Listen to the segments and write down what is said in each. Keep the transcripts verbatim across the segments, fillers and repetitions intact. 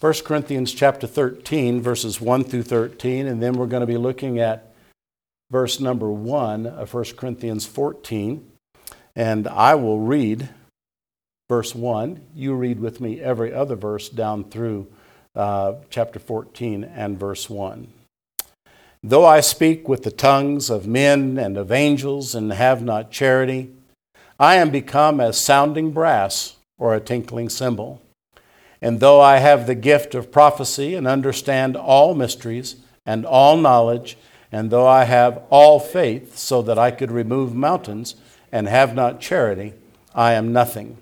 First Corinthians chapter thirteen, verses one through thirteen, and then we're going to be looking at verse number one of First Corinthians fourteen. And I will read verse one. You read with me every other verse down through uh, chapter fourteen and verse one. Though I speak with the tongues of men and of angels and have not charity, I am become as sounding brass or a tinkling cymbal. And though I have the gift of prophecy and understand all mysteries and all knowledge, and though I have all faith so that I could remove mountains and have not charity, I am nothing.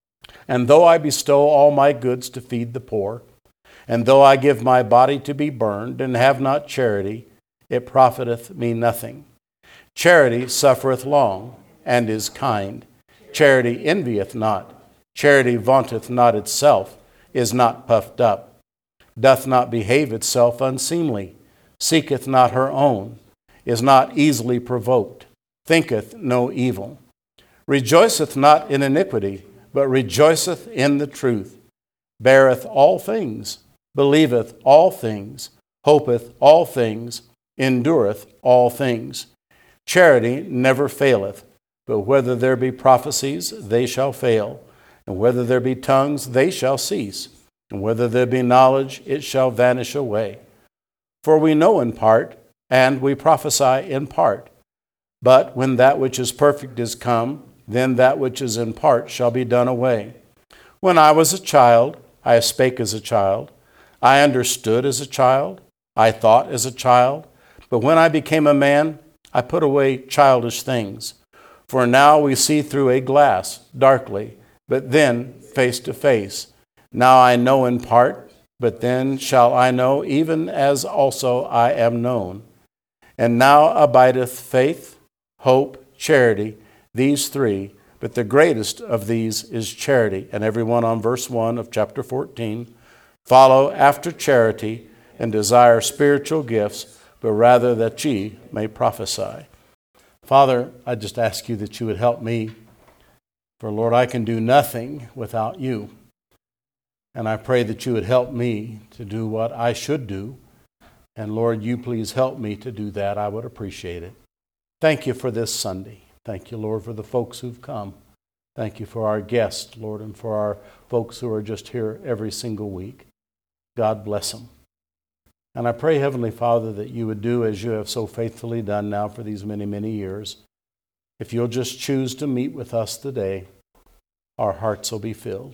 And though I bestow all my goods to feed the poor, and though I give my body to be burned and have not charity, it profiteth me nothing. Charity suffereth long, and is kind. Charity envieth not. Charity vaunteth not itself, is not puffed up, doth not behave itself unseemly, seeketh not her own, is not easily provoked, thinketh no evil, rejoiceth not in iniquity, but rejoiceth in the truth, beareth all things, believeth all things, hopeth all things, endureth all things. Charity never faileth, but whether there be prophecies, they shall fail, and whether there be tongues, they shall cease, and whether there be knowledge, it shall vanish away. For we know in part, and we prophesy in part. But when that which is perfect is come, then that which is in part shall be done away. When I was a child, I spake as a child, I understood as a child, I thought as a child. But when I became a man, I put away childish things. For now we see through a glass, darkly, but then face to face. Now I know in part, but then shall I know, even as also I am known. And now abideth faith, hope, charity, these three, but the greatest of these is charity. And everyone on verse one of chapter fourteen, follow after charity and desire spiritual gifts, but rather that ye may prophesy. Father, I just ask you that you would help me, for Lord, I can do nothing without you. And I pray that you would help me to do what I should do. And Lord, you please help me to do that. I would appreciate it. Thank you for this Sunday. Thank you, Lord, for the folks who've come. Thank you for our guests, Lord, and for our folks who are just here every single week. God bless them. And I pray, Heavenly Father, that you would do as you have so faithfully done now for these many, many years. If you'll just choose to meet with us today, our hearts will be filled.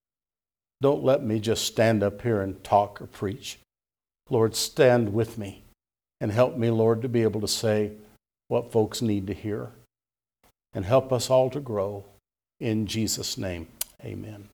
Don't let me just stand up here and talk or preach. Lord, stand with me and help me, Lord, to be able to say what folks need to hear. And help us all to grow. In Jesus' name, amen.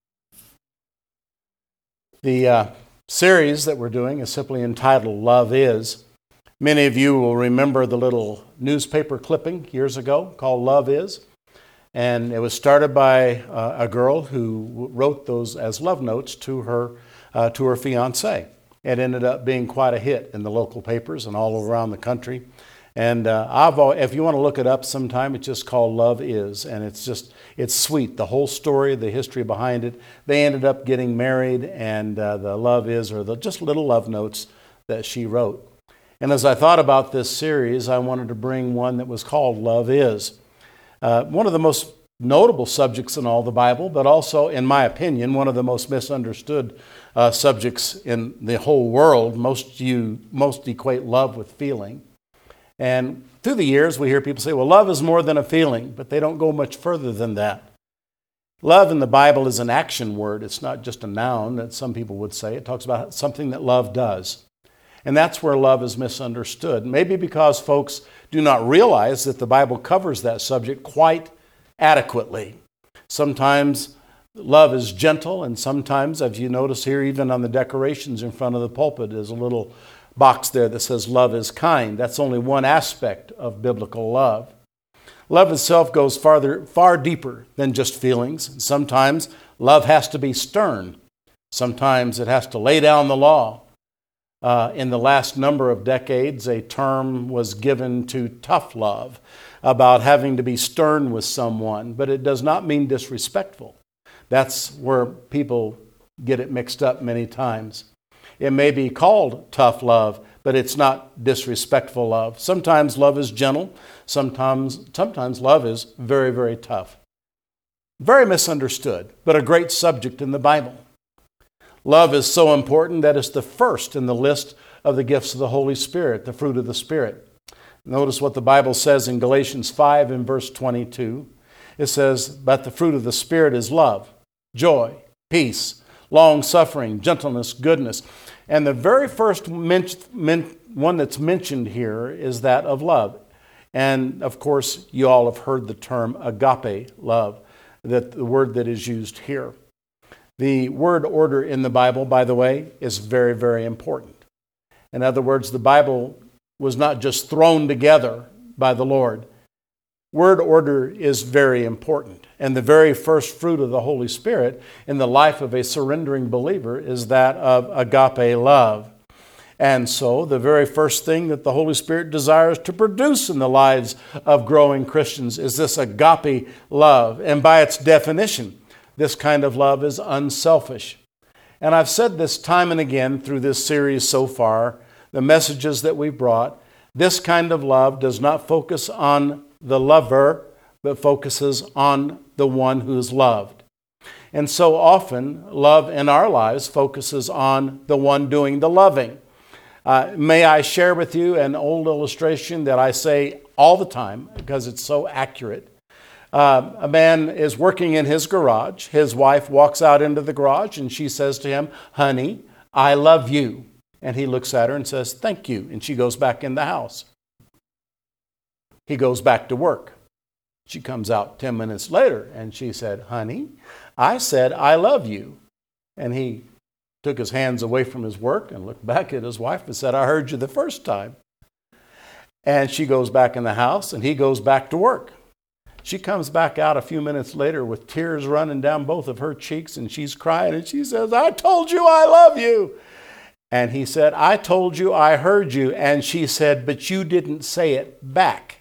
The uh, series that we're doing is simply entitled Love Is. Many of you will remember the little newspaper clipping years ago called Love Is. And it was started by uh, a girl who wrote those as love notes to her uh, to her fiancé. It ended up being quite a hit in the local papers and all around the country. And uh, I've always, if you want to look it up sometime, it's just called Love Is. And it's just, it's sweet. The whole story, the history behind it. They ended up getting married, and uh, the Love Is, or the just little love notes that she wrote. And as I thought about this series, I wanted to bring one that was called Love Is. Uh, one of the most notable subjects in all the Bible, but also, in my opinion, one of the most misunderstood uh, subjects in the whole world. Most you most equate love with feeling. And through the years, we hear people say, well, love is more than a feeling, but they don't go much further than that. Love in the Bible is an action word. It's not just a noun that some people would say. It talks about something that love does. And that's where love is misunderstood. Maybe because folks do not realize that the Bible covers that subject quite adequately. Sometimes love is gentle, and sometimes, as you notice here, even on the decorations in front of the pulpit, there's a little box there that says love is kind. That's only one aspect of biblical love. Love itself goes farther, far deeper than just feelings. Sometimes love has to be stern. Sometimes it has to lay down the law. Uh, in the last number of decades, a term was given to tough love, about having to be stern with someone, but it does not mean disrespectful. That's where people get it mixed up many times. It may be called tough love, but it's not disrespectful love. Sometimes love is gentle. Sometimes, sometimes love is very, very tough. Very misunderstood, but a great subject in the Bible. Love is so important that it's the first in the list of the gifts of the Holy Spirit, the fruit of the Spirit. Notice what the Bible says in Galatians five and verse twenty-two. It says, but the fruit of the Spirit is love, joy, peace, long-suffering, gentleness, goodness. And the very first men- men- one that's mentioned here is that of love. And of course, you all have heard the term agape love, that the word that is used here. The word order in the Bible, by the way, is very, very important. In other words, the Bible was not just thrown together by the Lord. Word order is very important. And the very first fruit of the Holy Spirit in the life of a surrendering believer is that of agape love. And so the very first thing that the Holy Spirit desires to produce in the lives of growing Christians is this agape love. And by its definition, this kind of love is unselfish. And I've said this time and again through this series so far, the messages that we've brought, this kind of love does not focus on the lover, but focuses on the one who's loved. And so often, love in our lives focuses on the one doing the loving. Uh, may I share with you an old illustration that I say all the time because it's so accurate. Uh, a man is working in his garage. His wife walks out into the garage and she says to him, honey, I love you. And he looks at her and says, thank you. And she goes back in the house. He goes back to work. She comes out ten minutes later and she said, honey, I said, I love you. And he took his hands away from his work and looked back at his wife and said, I heard you the first time. And she goes back in the house and he goes back to work. She comes back out a few minutes later with tears running down both of her cheeks and she's crying and she says, I told you I love you. And he said, I told you I heard you. And she said, but you didn't say it back.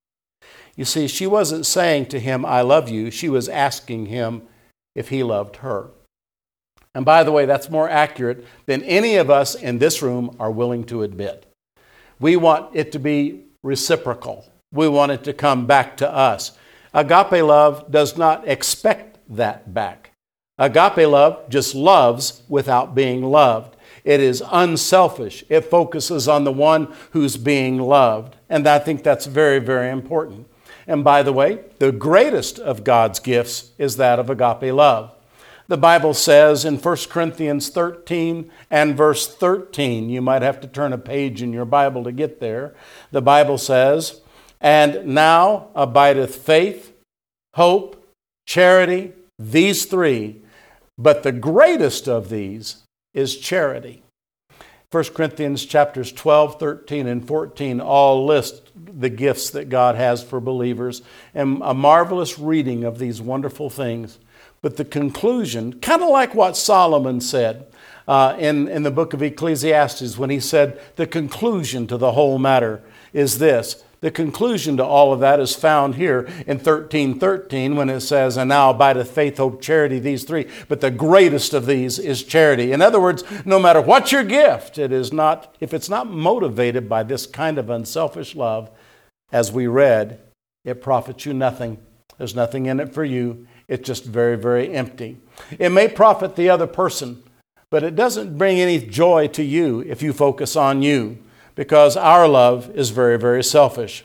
You see, she wasn't saying to him, I love you. She was asking him if he loved her. And by the way, that's more accurate than any of us in this room are willing to admit. We want it to be reciprocal. We want it to come back to us. Agape love does not expect that back. Agape love just loves without being loved. It is unselfish. It focuses on the one who's being loved. And I think that's very, very important. And by the way, the greatest of God's gifts is that of agape love. The Bible says in First Corinthians thirteen and verse thirteen, you might have to turn a page in your Bible to get there. The Bible says, and now abideth faith, hope, charity, these three, but the greatest of these is charity. First Corinthians chapters twelve, thirteen, and fourteen all list the gifts that God has for believers and a marvelous reading of these wonderful things. But the conclusion, kind of like what Solomon said uh, in, in the book of Ecclesiastes when he said the conclusion to the whole matter is this. The conclusion to all of that is found here in thirteen thirteen when it says, and now abideth faith, hope, charity, these three. But the greatest of these is charity. In other words, no matter what your gift, it is not, if it's not motivated by this kind of unselfish love, as we read, it profits you nothing. There's nothing in it for you. It's just very, very empty. It may profit the other person, but it doesn't bring any joy to you if you focus on you, because our love is very, very selfish.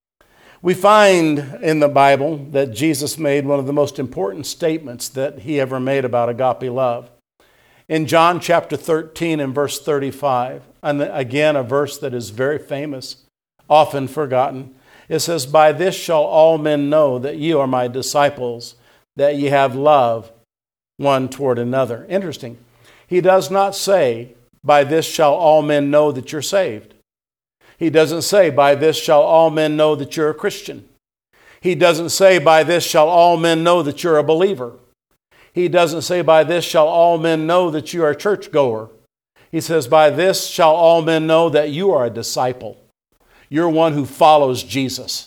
We find in the Bible that Jesus made one of the most important statements that he ever made about agape love. In John chapter thirteen and verse thirty-five, and again a verse that is very famous, often forgotten, it says, by this shall all men know that ye are my disciples, that ye have love one toward another. Interesting. He does not say, by this shall all men know that you're saved. He doesn't say, by this shall all men know that you're a Christian. He doesn't say, by this shall all men know that you're a believer. He doesn't say, by this shall all men know that you are a churchgoer. He says, by this shall all men know that you are a disciple. You're one who follows Jesus.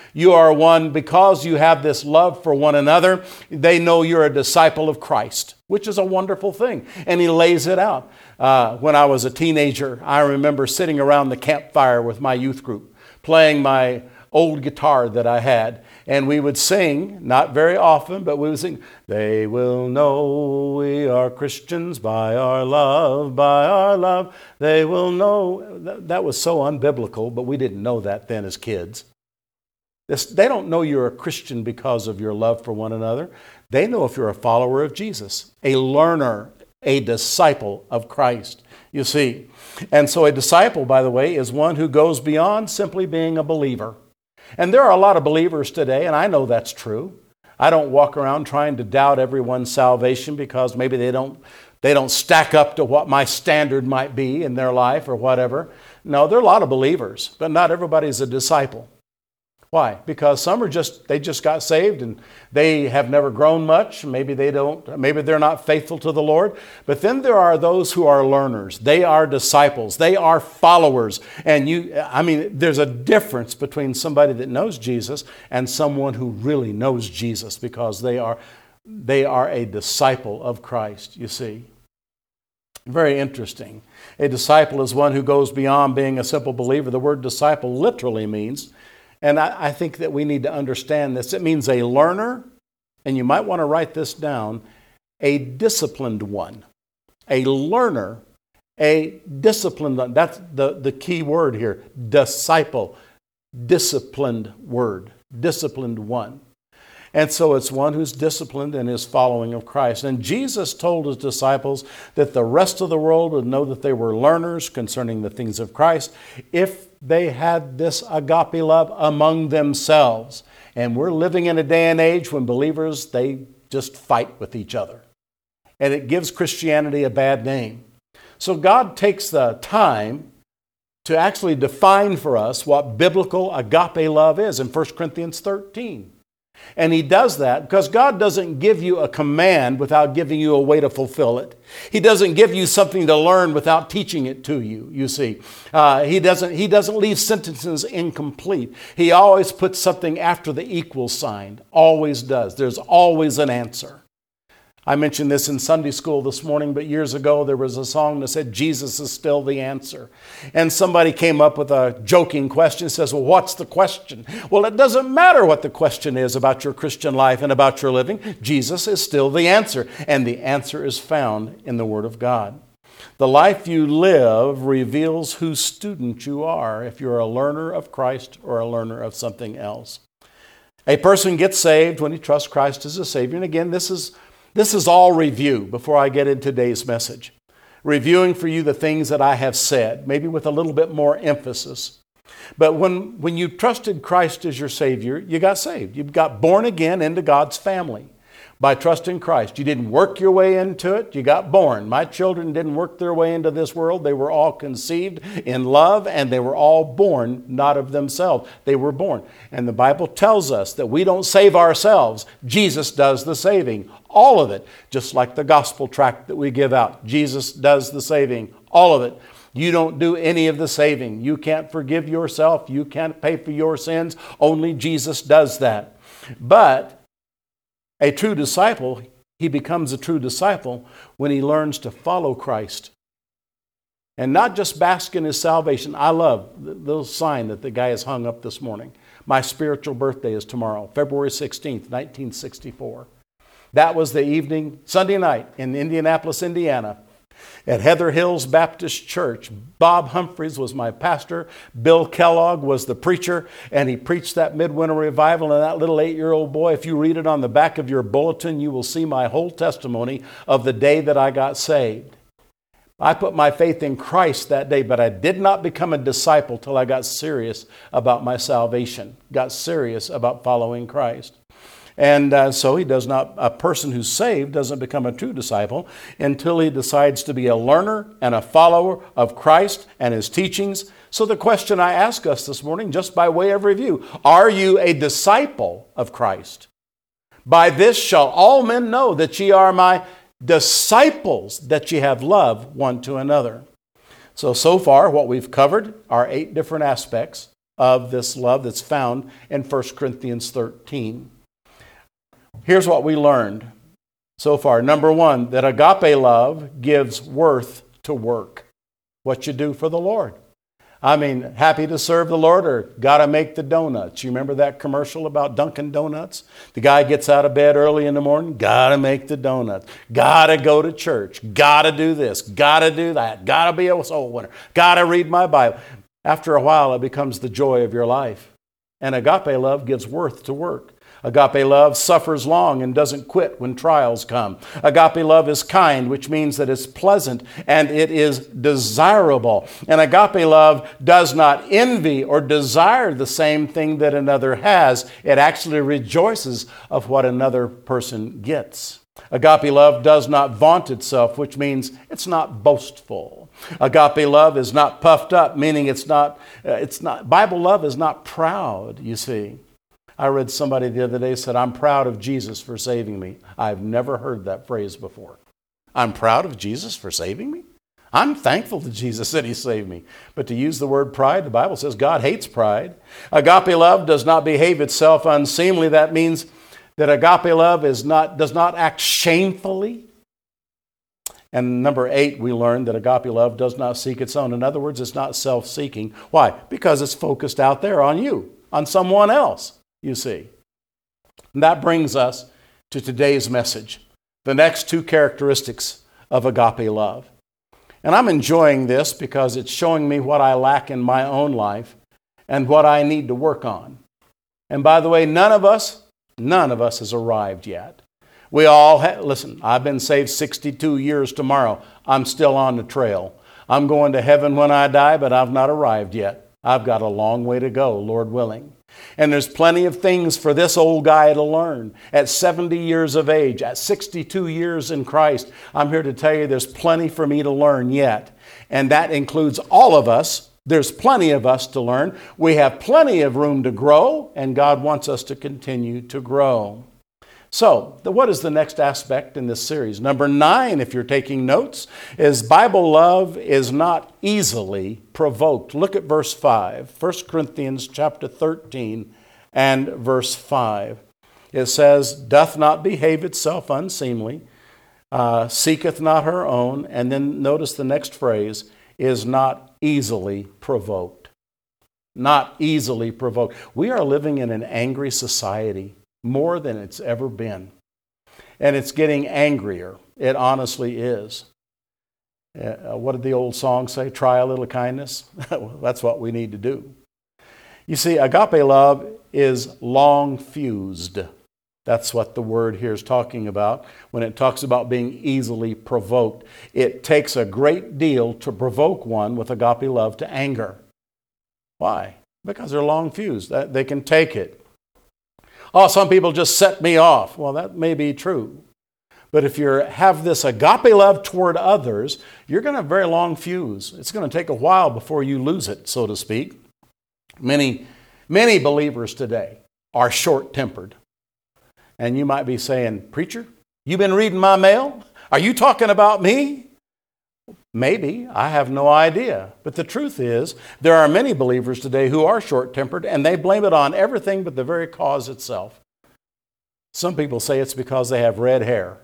You are one, because you have this love for one another, they know you're a disciple of Christ, which is a wonderful thing. And he lays it out. Uh, when I was a teenager, I remember sitting around the campfire with my youth group, playing my old guitar that I had. And we would sing, not very often, but we would sing, "They will know we are Christians by our love, by our love. They will know." That was so unbiblical, but we didn't know that then as kids. This, they don't know you're a Christian because of your love for one another. They know if you're a follower of Jesus, a learner, a disciple of Christ, you see. And so a disciple, by the way, is one who goes beyond simply being a believer. And there are a lot of believers today, and I know that's true. I don't walk around trying to doubt everyone's salvation because maybe they don't, they don't stack up to what my standard might be in their life or whatever. No, there are a lot of believers, but not everybody's a disciple. Why? Because some are just, they just got saved and they have never grown much. Maybe they don't, maybe they're not faithful to the Lord. But then there are those who are learners. They are disciples. They are followers. And you, I mean, there's a difference between somebody that knows Jesus and someone who really knows Jesus, because they are, they are a disciple of Christ, you see. Very interesting. A disciple is one who goes beyond being a simple believer. The word disciple literally means, and I, I think that we need to understand this, it means a learner, and you might want to write this down, a disciplined one. A learner, a disciplined one. That's the, the key word here, disciple. Disciplined word, disciplined one. And so it's one who's disciplined in his following of Christ. And Jesus told his disciples that the rest of the world would know that they were learners concerning the things of Christ if they had this agape love among themselves. And we're living in a day and age when believers, they just fight with each other. And it gives Christianity a bad name. So God takes the time to actually define for us what biblical agape love is in First Corinthians thirteen. And he does that because God doesn't give you a command without giving you a way to fulfill it. He doesn't give you something to learn without teaching it to you, you see. Uh, he doesn't, he doesn't leave sentences incomplete. He always puts something after the equal sign. Always does. There's always an answer. I mentioned this in Sunday school this morning, but years ago there was a song that said, "Jesus is still the answer." And somebody came up with a joking question, says, "Well, what's the question?" Well, it doesn't matter what the question is about your Christian life and about your living. Jesus is still the answer, and the answer is found in the Word of God. The life you live reveals whose student you are, if you're a learner of Christ or a learner of something else. A person gets saved when he trusts Christ as a Savior. And again, this is This is all review before I get into today's message. Reviewing for you the things that I have said, maybe with a little bit more emphasis. But when, when you trusted Christ as your Savior, you got saved. You got born again into God's family by trusting Christ. You didn't work your way into it. You got born. My children didn't work their way into this world. They were all conceived in love, and they were all born not of themselves. They were born. And the Bible tells us that we don't save ourselves. Jesus does the saving. All of it. Just like the gospel tract that we give out. Jesus does the saving. All of it. You don't do any of the saving. You can't forgive yourself. You can't pay for your sins. Only Jesus does that. But a true disciple, he becomes a true disciple when he learns to follow Christ. And not just bask in his salvation. I love the little sign that the guy has hung up this morning. My spiritual birthday is tomorrow, February sixteenth, nineteen sixty-four. That was the evening, Sunday night in Indianapolis, Indiana, at Heather Hills Baptist Church. Bob Humphreys was my pastor. Bill Kellogg was the preacher, and he preached that midwinter revival. And that little eight-year-old boy, if you read it on the back of your bulletin, you will see my whole testimony of the day that I got saved. I put my faith in Christ that day, but I did not become a disciple till I got serious about my salvation, got serious about following Christ. And uh, so he does not, a person who's saved doesn't become a true disciple until he decides to be a learner and a follower of Christ and his teachings. So the question I ask us this morning, just by way of review, are you a disciple of Christ? By this shall all men know that ye are my disciples, that ye have love one to another. So, so far what we've covered are eight different aspects of this love that's found in First Corinthians thirteen. Here's what we learned so far. Number one, that agape love gives worth to work. What you do for the Lord. I mean, happy to serve the Lord or gotta make the donuts. You remember that commercial about Dunkin' Donuts? The guy gets out of bed early in the morning, gotta make the donuts, gotta go to church, gotta do this, gotta do that, gotta be a soul winner, gotta read my Bible. After a while, it becomes the joy of your life. And agape love gives worth to work. Agape love suffers long and doesn't quit when trials come. Agape love is kind, which means that it's pleasant and it is desirable. And agape love does not envy or desire the same thing that another has. It actually rejoices of what another person gets. Agape love does not vaunt itself, which means it's not boastful. Agape love is not puffed up, meaning it's not, uh, it's not, Bible love is not proud, you see. I read somebody the other day said, I'm proud of Jesus for saving me. I've never heard that phrase before. I'm proud of Jesus for saving me? I'm thankful to Jesus that he saved me. But to use the word pride, the Bible says God hates pride. Agape love does not behave itself unseemly. That means that agape love is not, does not act shamefully. And number eight, we learned that agape love does not seek its own. In other words, it's not self-seeking. Why? Because it's focused out there on you, on someone else. You see. And that brings us to today's message, the next two characteristics of agape love. And I'm enjoying this because it's showing me what I lack in my own life and what I need to work on. And by the way, none of us, none of us has arrived yet. We all have, listen, I've been saved sixty-two years tomorrow. I'm still on the trail. I'm going to heaven when I die, but I've not arrived yet. I've got a long way to go, Lord willing. And there's plenty of things for this old guy to learn. At seventy years of age, at sixty-two years in Christ, I'm here to tell you there's plenty for me to learn yet. And that includes all of us. There's plenty of us to learn. We have plenty of room to grow, and God wants us to continue to grow. So, what is the next aspect in this series? Number nine, if you're taking notes, is Bible love is not easily provoked. Look at verse five, First Corinthians chapter thirteen and verse five. It says, doth not behave itself unseemly, uh, seeketh not her own, and then notice the next phrase, is not easily provoked. Not easily provoked. We are living in an angry society. More than it's ever been. And it's getting angrier. It honestly is. Uh, what did the old song say? Try a little kindness. That's what we need to do. You see, agape love is long fused. That's what the word here is talking about when it talks about being easily provoked. It takes a great deal to provoke one with agape love to anger. Why? Because they're long fused. They can take it. Oh, some people just set me off. Well, that may be true. But if you have this agape love toward others, you're going to have a very long fuse. It's going to take a while before you lose it, so to speak. Many, many believers today are short-tempered. And you might be saying, preacher, you been reading my mail? Are you talking about me? Maybe. I have no idea. But the truth is, there are many believers today who are short-tempered, and they blame it on everything but the very cause itself. Some people say it's because they have red hair.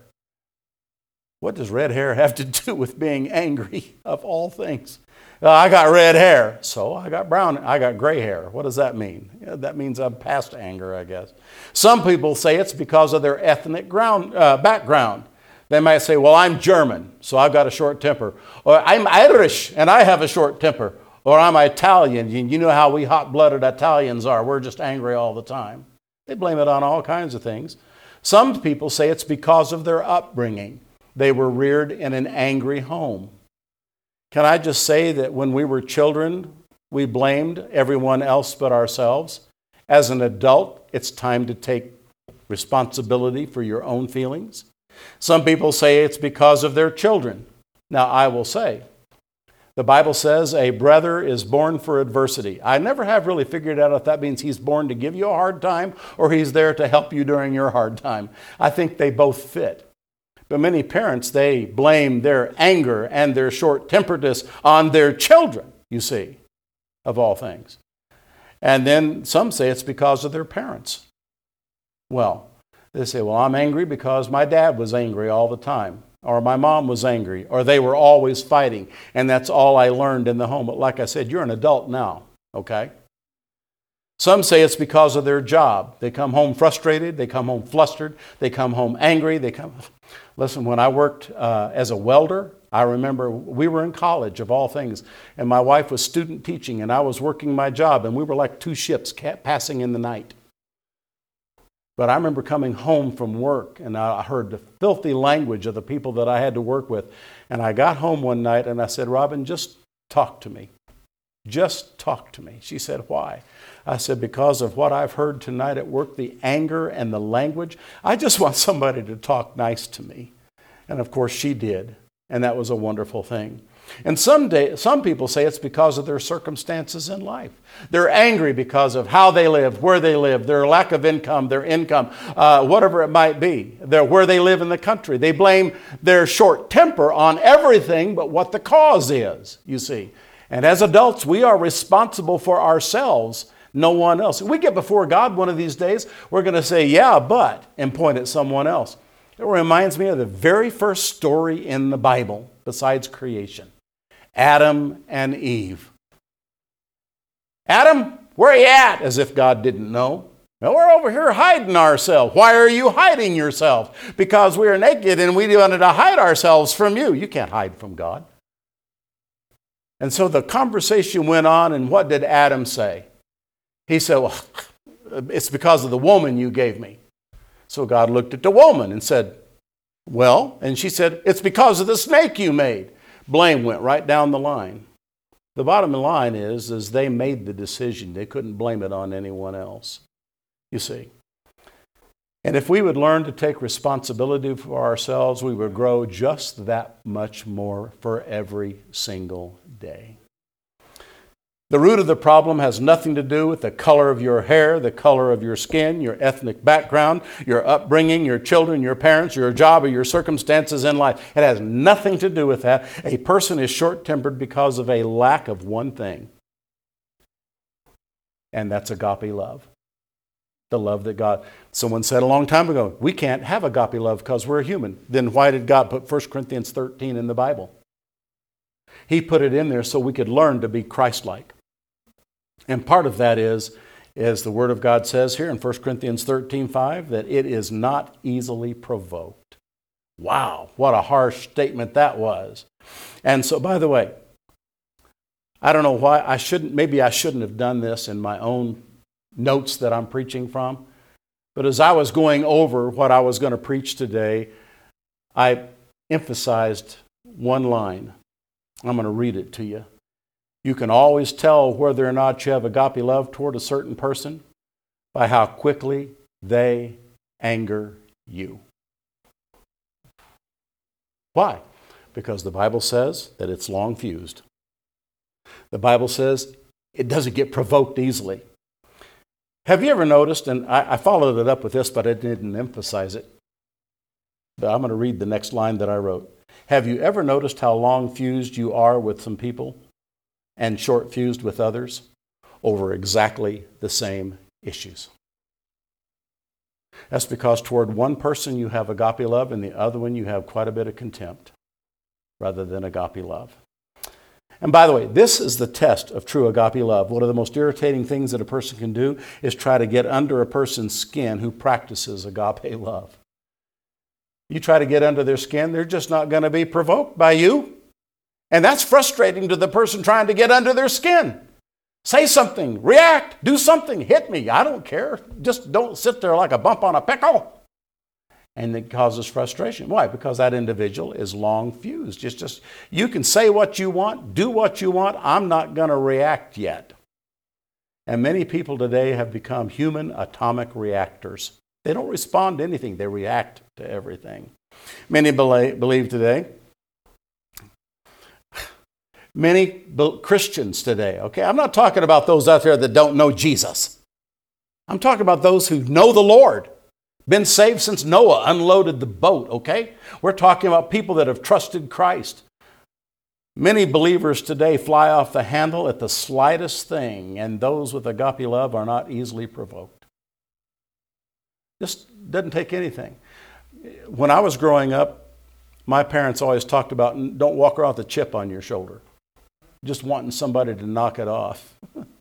What does red hair have to do with being angry, of all things? Uh, I got red hair, so I got brown, I got gray hair. What does that mean? Yeah, that means I'm past anger, I guess. Some people say it's because of their ethnic ground, uh, background. They might say, well, I'm German, so I've got a short temper. Or I'm Irish, and I have a short temper. Or I'm Italian, and you know how we hot-blooded Italians are. We're just angry all the time. They blame it on all kinds of things. Some people say it's because of their upbringing. They were reared in an angry home. Can I just say that when we were children, we blamed everyone else but ourselves? As an adult, it's time to take responsibility for your own feelings. Some people say it's because of their children. Now, I will say, the Bible says a brother is born for adversity. I never have really figured out if that means he's born to give you a hard time or he's there to help you during your hard time. I think they both fit. But many parents, they blame their anger and their short-temperedness on their children, you see, of all things. And then some say it's because of their parents. Well, they say, well, I'm angry because my dad was angry all the time, or my mom was angry, or they were always fighting, and that's all I learned in the home. But like I said, you're an adult now, okay? Some say it's because of their job. They come home frustrated, they come home flustered, they come home angry. They come. Listen, when I worked uh, as a welder, I remember we were in college, of all things, and my wife was student teaching, and I was working my job, and we were like two ships passing in the night. But I remember coming home from work, and I heard the filthy language of the people that I had to work with. And I got home one night, and I said, Robin, just talk to me. Just talk to me. She said, why? I said, because of what I've heard tonight at work, the anger and the language. I just want somebody to talk nice to me. And of course she did. And that was a wonderful thing. And some day, some people say it's because of their circumstances in life. They're angry because of how they live, where they live, their lack of income, their income, uh, whatever it might be, their, where they live in the country. They blame their short temper on everything but what the cause is, you see. And as adults, we are responsible for ourselves, no one else. If we get before God one of these days, we're going to say, yeah, but, and point at someone else. It reminds me of the very first story in the Bible besides creation. Adam and Eve. Adam, where are you at? As if God didn't know. Well, we're over here hiding ourselves. Why are you hiding yourself? Because we are naked and we wanted to hide ourselves from you. You can't hide from God. And so the conversation went on, and what did Adam say? He said, well, it's because of the woman you gave me. So God looked at the woman and said, well, and she said, it's because of the snake you made. Blame went right down the line. The bottom line is, is they made the decision. They couldn't blame it on anyone else, you see. And if we would learn to take responsibility for ourselves, we would grow just that much more for every single day. The root of the problem has nothing to do with the color of your hair, the color of your skin, your ethnic background, your upbringing, your children, your parents, your job, or your circumstances in life. It has nothing to do with that. A person is short-tempered because of a lack of one thing, and that's agape love. The love that God... Someone said a long time ago, we can't have agape love because we're human. Then why did God put First Corinthians thirteen in the Bible? He put it in there so we could learn to be Christ-like. And part of that is, as the Word of God says here in First Corinthians thirteen five, that it is not easily provoked. Wow, what a harsh statement that was. And so, by the way, I don't know why I shouldn't, maybe I shouldn't have done this in my own notes that I'm preaching from. But as I was going over what I was going to preach today, I emphasized one line. I'm going to read it to you. You can always tell whether or not you have agape love toward a certain person by how quickly they anger you. Why? Because the Bible says that it's long fused. The Bible says it doesn't get provoked easily. Have you ever noticed, and I, I followed it up with this, but I didn't emphasize it. But I'm going to read the next line that I wrote. Have you ever noticed how long fused you are with some people and short fused with others over exactly the same issues? That's because toward one person you have agape love and the other one you have quite a bit of contempt rather than agape love. And by the way, this is the test of true agape love. One of the most irritating things that a person can do is try to get under a person's skin who practices agape love. You try to get under their skin, they're just not going to be provoked by you. And that's frustrating to the person trying to get under their skin. Say something, react, do something, hit me. I don't care. Just don't sit there like a bump on a pickle. And it causes frustration. Why? Because that individual is long fused. It's just, you can say what you want, do what you want. I'm not going to react yet. And many people today have become human atomic reactors. They don't respond to anything. They react to everything. Many believe today, many Christians today, okay? I'm not talking about those out there that don't know Jesus. I'm talking about those who know the Lord. Been saved since Noah unloaded the boat, okay? We're talking about people that have trusted Christ. Many believers today fly off the handle at the slightest thing, and those with agape love are not easily provoked. This doesn't take anything. When I was growing up, my parents always talked about don't walk around with a chip on your shoulder, just wanting somebody to knock it off.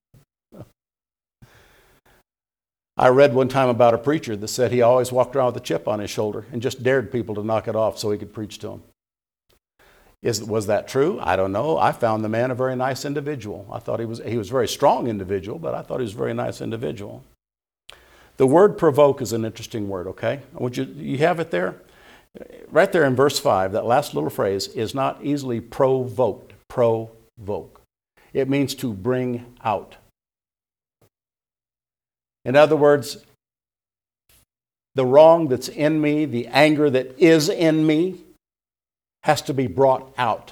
I read one time about a preacher that said he always walked around with a chip on his shoulder and just dared people to knock it off so he could preach to them. Is, was that true? I don't know. I found the man a very nice individual. I thought he was, he was a very strong individual, but I thought he was a very nice individual. The word provoke is an interesting word, okay? I want you, you have it there? Right there in verse five, that last little phrase, is not easily provoked. Provoke. It means to bring out. In other words, the wrong that's in me, the anger that is in me, has to be brought out.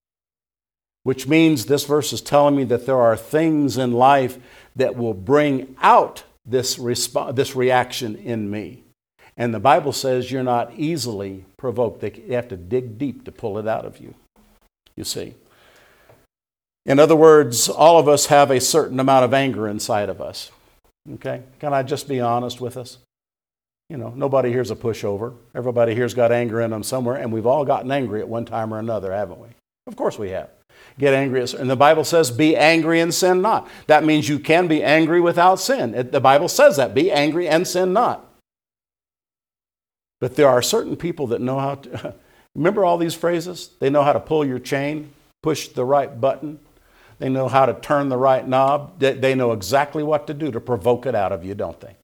Which means this verse is telling me that there are things in life that will bring out this resp- this reaction in me. And the Bible says you're not easily provoked. They have to dig deep to pull it out of you, you see. In other words, all of us have a certain amount of anger inside of us. Okay? Can I just be honest with us? You know, nobody here's a pushover. Everybody here's got anger in them somewhere, and we've all gotten angry at one time or another, haven't we? Of course we have. Get angry. And the Bible says, be angry and sin not. That means you can be angry without sin. It, the Bible says that. Be angry and sin not. But there are certain people that know how to... Remember all these phrases? They know how to pull your chain, push the right button. They know how to turn the right knob. They, they know exactly what to do to provoke it out of you, don't they?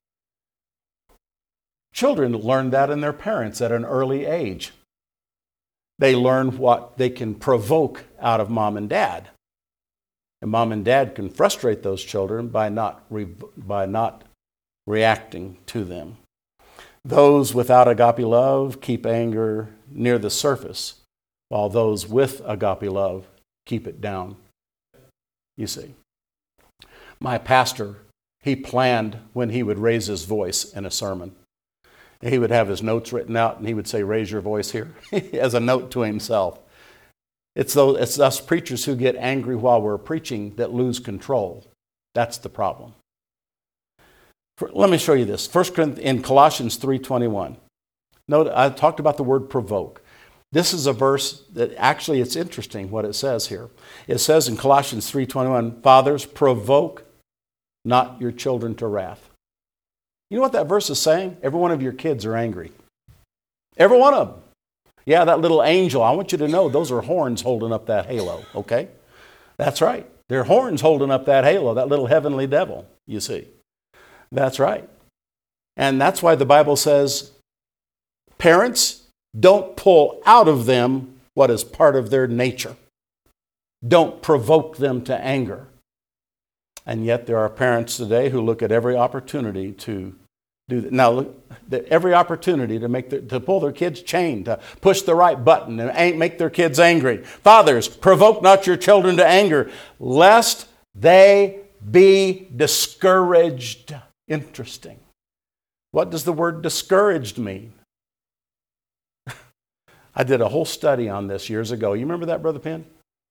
Children learn that in their parents at an early age. They learn what they can provoke out of mom and dad. And mom and dad can frustrate those children by not, re- by not reacting to them. Those without agape love keep anger near the surface, while those with agape love keep it down. You see, my pastor, he planned when he would raise his voice in a sermon. He would have his notes written out, and he would say, raise your voice here, as a note to himself. It's, those, it's us preachers who get angry while we're preaching that lose control. That's the problem. For, let me show you this. First Corinthians, in Colossians three twenty-one. Note, I talked about the word provoke. This is a verse that actually it's interesting what it says here. It says in Colossians three twenty-one, fathers, provoke not your children to wrath. You know what that verse is saying? Every one of your kids are angry. Every one of them. Yeah, that little angel, I want you to know those are horns holding up that halo, okay? That's right. They're horns holding up that halo, that little heavenly devil, you see. That's right. And that's why the Bible says, parents, don't pull out of them what is part of their nature. Don't provoke them to anger. And yet there are parents today who look at every opportunity to do that. Now, look, every opportunity to make their, to pull their kids' chain, to push the right button and make their kids angry. Fathers, provoke not your children to anger, lest they be discouraged. Interesting. What does the word discouraged mean? I did a whole study on this years ago. You remember that, Brother Penn?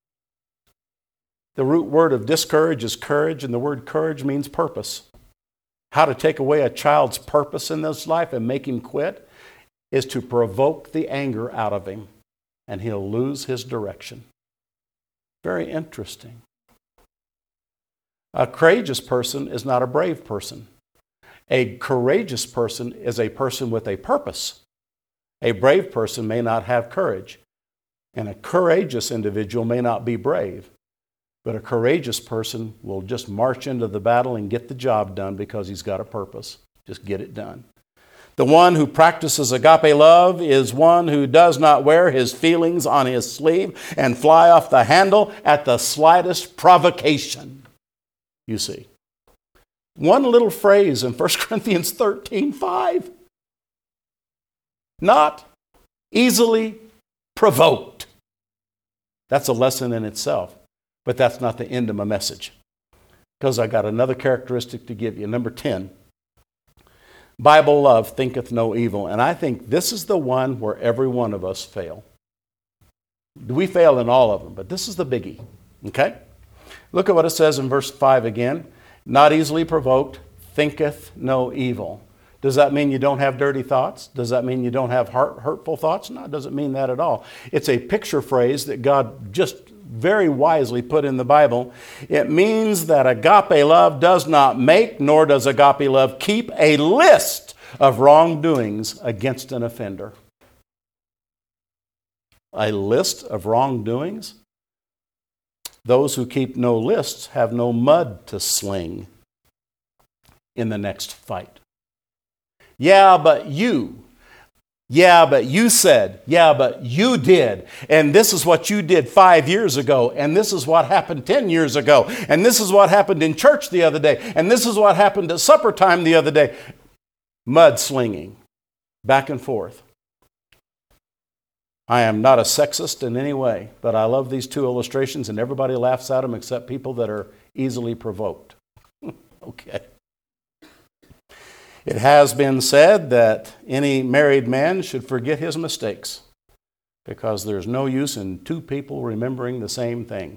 The root word of discourage is courage, and the word courage means purpose. How to take away a child's purpose in this life and make him quit is to provoke the anger out of him, and he'll lose his direction. Very interesting. A courageous person is not a brave person. A courageous person is a person with a purpose. A brave person may not have courage, and a courageous individual may not be brave. But a courageous person will just march into the battle and get the job done because he's got a purpose. Just get it done. The one who practices agape love is one who does not wear his feelings on his sleeve and fly off the handle at the slightest provocation. You see. One little phrase in First Corinthians thirteen five. Not easily provoked. That's a lesson in itself. But that's not the end of my message, because I got another characteristic to give you. Number ten, Bible love thinketh no evil. And I think this is the one where every one of us fail. We fail in all of them, but this is the biggie. Okay? Look at what it says in verse five again. Not easily provoked, thinketh no evil. Does that mean you don't have dirty thoughts? Does that mean you don't have heart, hurtful thoughts? No, it doesn't mean that at all. It's a picture phrase that God just very wisely put in the Bible. It means that agape love does not make, nor does agape love keep a list of wrongdoings against an offender. A list of wrongdoings? Those who keep no lists have no mud to sling in the next fight. Yeah, but you. Yeah, but you said. Yeah, but you did. And this is what you did five years ago. And this is what happened ten years ago. And this is what happened in church the other day. And this is what happened at supper time the other day. Mud slinging. Back and forth. I am not a sexist in any way, but I love these two illustrations and everybody laughs at them except people that are easily provoked. Okay. It has been said that any married man should forget his mistakes because there's no use in two people remembering the same thing.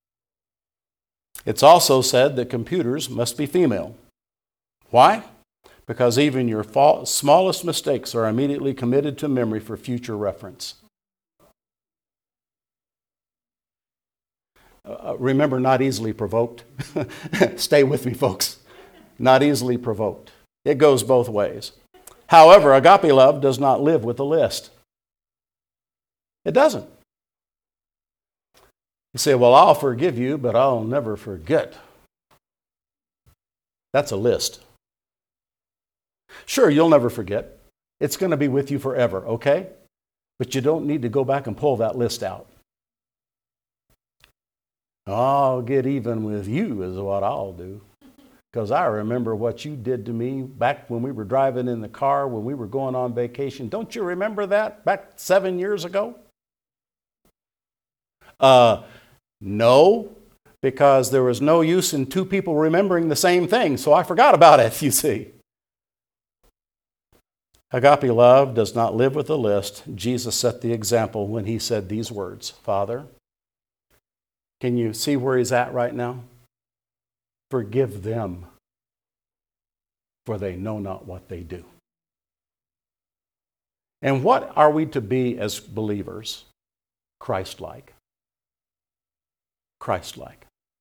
It's also said that computers must be female. Why? Because even your smallest mistakes are immediately committed to memory for future reference. Uh, remember, not easily provoked. Stay with me, folks. Not easily provoked. It goes both ways. However, agape love does not live with a list. It doesn't. You say, well, I'll forgive you, but I'll never forget. That's a list. Sure, you'll never forget. It's going to be with you forever, okay? But you don't need to go back and pull that list out. I'll get even with you is what I'll do. Because I remember what you did to me back when we were driving in the car, when we were going on vacation. Don't you remember that back seven years ago? Uh, no, because there was no use in two people remembering the same thing, so I forgot about it, you see. Agape love does not live with a list. Jesus set the example when he said these words, Father, can you see where he's at right now? Forgive them, for they know not what they do. And what are we to be as believers? Christ-like. Christ-like.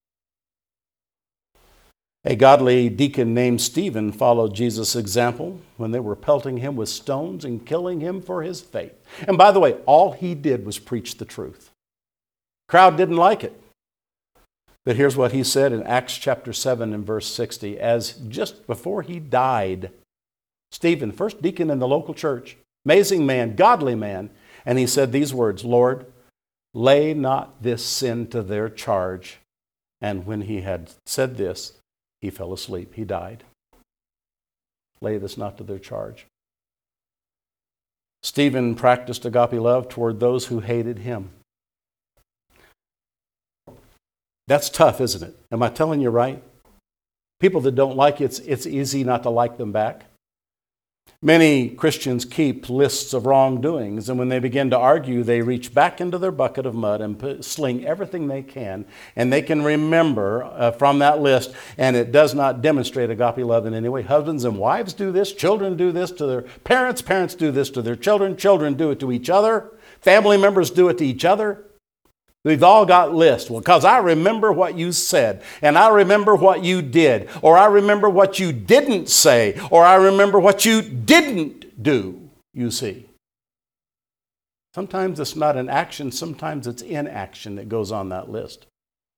A godly deacon named Stephen followed Jesus' example when they were pelting him with stones and killing him for his faith. And by the way, all he did was preach the truth. Crowd didn't like it. But here's what he said in Acts chapter seven and verse sixty. As just before he died, Stephen, first deacon in the local church, amazing man, godly man, and he said these words, Lord, lay not this sin to their charge. And when he had said this, he fell asleep. He died. Lay this not to their charge. Stephen practiced agape love toward those who hated him. That's tough, isn't it? Am I telling you right? People that don't like you, it's, it's easy not to like them back. Many Christians keep lists of wrongdoings, and when they begin to argue, they reach back into their bucket of mud and put, sling everything they can, and they can remember uh, from that list, and it does not demonstrate agape love in any way. Husbands and wives do this, children do this to their parents, parents do this to their children, children do it to each other, family members do it to each other. We've all got lists. Well, because I remember what you said, and I remember what you did, or I remember what you didn't say, or I remember what you didn't do, you see. Sometimes it's not an action, sometimes it's inaction that goes on that list.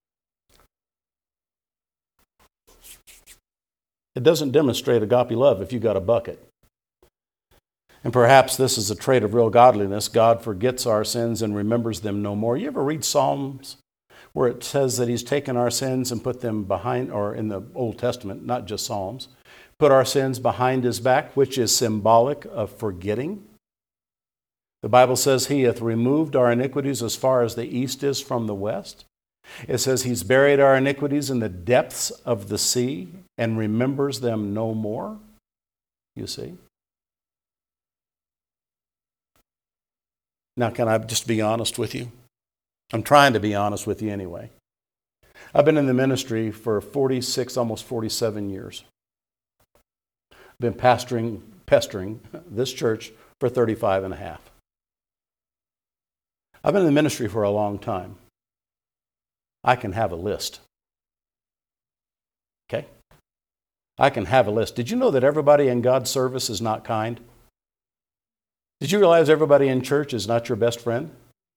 It doesn't demonstrate agape love if you got a bucket. And perhaps this is a trait of real godliness. God forgets our sins and remembers them no more. You ever read Psalms where it says that he's taken our sins and put them behind, or in the Old Testament, not just Psalms, put our sins behind his back, which is symbolic of forgetting? The Bible says he hath removed our iniquities as far as the east is from the west. It says he's buried our iniquities in the depths of the sea and remembers them no more. You see? Now, can I just be honest with you? I'm trying to be honest with you anyway. I've been in the ministry for forty-six, almost forty-seven years. I've been pastoring, pestering this church for thirty-five and a half. I've been in the ministry for a long time. I can have a list. Okay? I can have a list. Did you know that everybody in God's service is not kind? Did you realize everybody in church is not your best friend?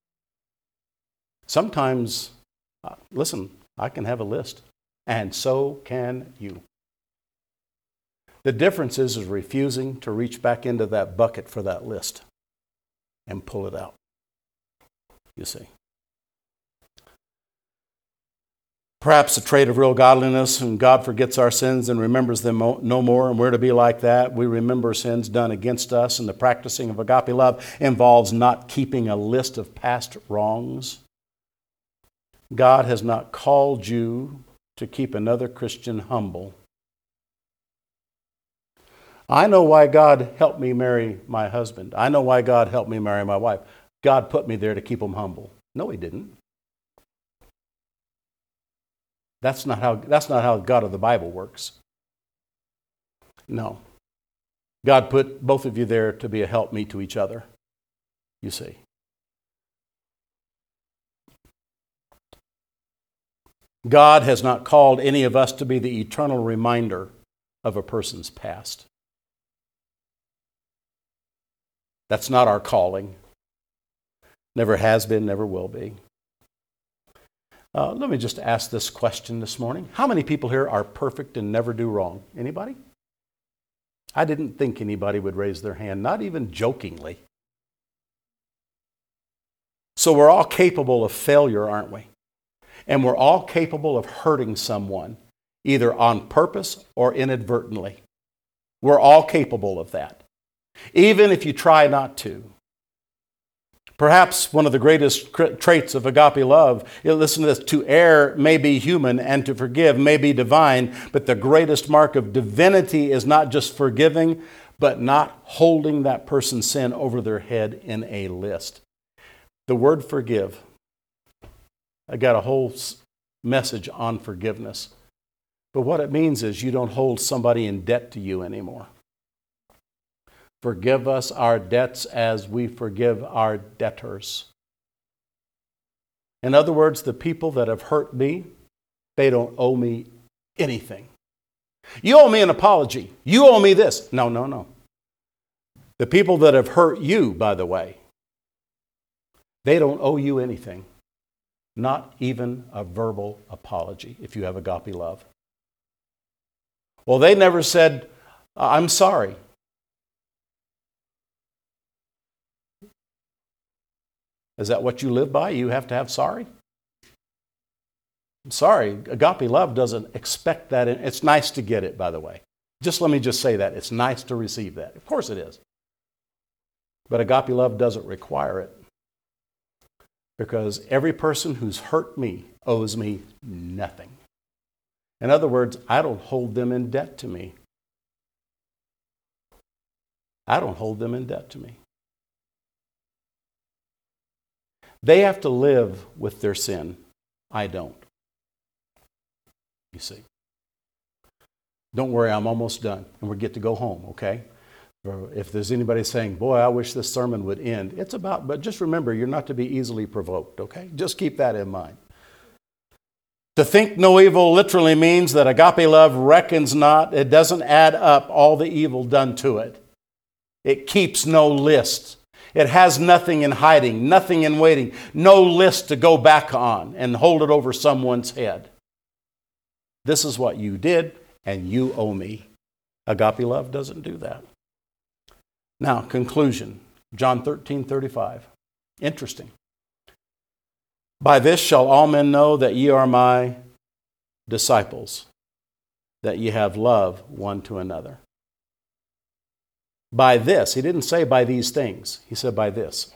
Sometimes, uh, listen, I can have a list, and so can you. The difference is, is refusing to reach back into that bucket for that list and pull it out. You see. Perhaps a trait of real godliness, and God forgets our sins and remembers them no more, and we're to be like that. We remember sins done against us, and the practicing of agape love involves not keeping a list of past wrongs. God has not called you to keep another Christian humble. I know why God helped me marry my husband. I know why God helped me marry my wife. God put me there to keep them humble. No, He didn't. That's not how, that's not how God of the Bible works. No. God put both of you there to be a helpmeet to each other, you see. God has not called any of us to be the eternal reminder of a person's past. That's not our calling. Never has been, never will be. Uh, let me just ask this question this morning. How many people here are perfect and never do wrong? Anybody? I didn't think anybody would raise their hand, not even jokingly. So we're all capable of failure, aren't we? And we're all capable of hurting someone, either on purpose or inadvertently. We're all capable of that, even if you try not to. Perhaps one of the greatest traits of agape love, listen to this, to err may be human and to forgive may be divine, but the greatest mark of divinity is not just forgiving, but not holding that person's sin over their head in a list. The word forgive, I got a whole message on forgiveness, but what it means is you don't hold somebody in debt to you anymore. Forgive us our debts as we forgive our debtors. In other words, the people that have hurt me, they don't owe me anything. You owe me an apology. You owe me this. No, no, no. The people that have hurt you, by the way, they don't owe you anything. Not even a verbal apology if you have agape love. Well, they never said, I'm sorry. Is that what you live by? You have to have sorry? I'm sorry, agape love doesn't expect that. It's nice to get it, by the way. Just let me just say that. It's nice to receive that. Of course it is. But agape love doesn't require it. Because every person who's hurt me owes me nothing. In other words, I don't hold them in debt to me. I don't hold them in debt to me. They have to live with their sin. I don't. You see. Don't worry, I'm almost done. And we get to go home, okay? Or if there's anybody saying, boy, I wish this sermon would end. It's about, but just remember, you're not to be easily provoked, okay? Just keep that in mind. To think no evil literally means that agape love reckons not. It doesn't add up all the evil done to it. It keeps no list. It has nothing in hiding, nothing in waiting, no list to go back on and hold it over someone's head. This is what you did, and you owe me. Agape love doesn't do that. Now, conclusion. John thirteen thirty-five. Interesting. By this shall all men know that ye are my disciples, that ye have love one to another. By this, he didn't say by these things. He said by this.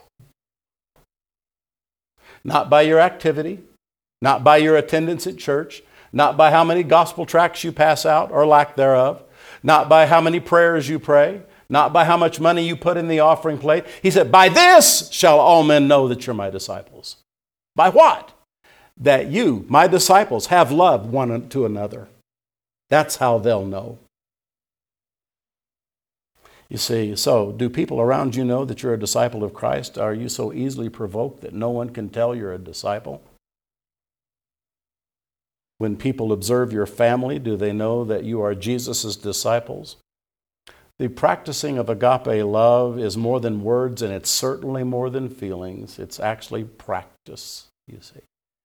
Not by your activity, not by your attendance at church, not by how many gospel tracts you pass out or lack thereof, not by how many prayers you pray, not by how much money you put in the offering plate. He said, by this shall all men know that you're my disciples. By what? That you, my disciples, have love one to another. That's how they'll know. You see, so do people around you know that you're a disciple of Christ? Are you so easily provoked that no one can tell you're a disciple? When people observe your family, do they know that you are Jesus' disciples? The practicing of agape love is more than words, and it's certainly more than feelings. It's actually practice, you see.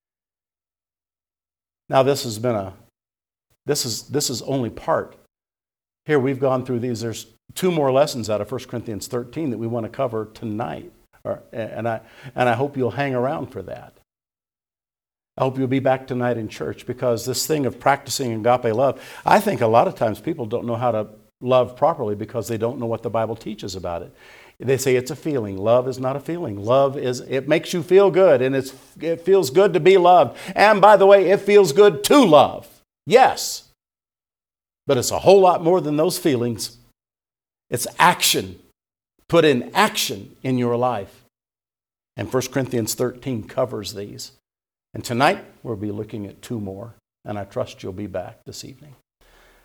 Now, this has been a, this is, this is only part. Here we've gone through these. There's two more lessons out of First Corinthians thirteen that we want to cover tonight. Or, and, I, and I hope you'll hang around for that. I hope you'll be back tonight in church, because this thing of practicing agape love, I think a lot of times people don't know how to love properly because they don't know what the Bible teaches about it. They say it's a feeling. Love is not a feeling. Love is, it makes you feel good, and it's, it feels good to be loved. And by the way, it feels good to love. Yes. But it's a whole lot more than those feelings. It's action. Put in action in your life. And First Corinthians thirteen covers these. And tonight we'll be looking at two more. And I trust you'll be back this evening.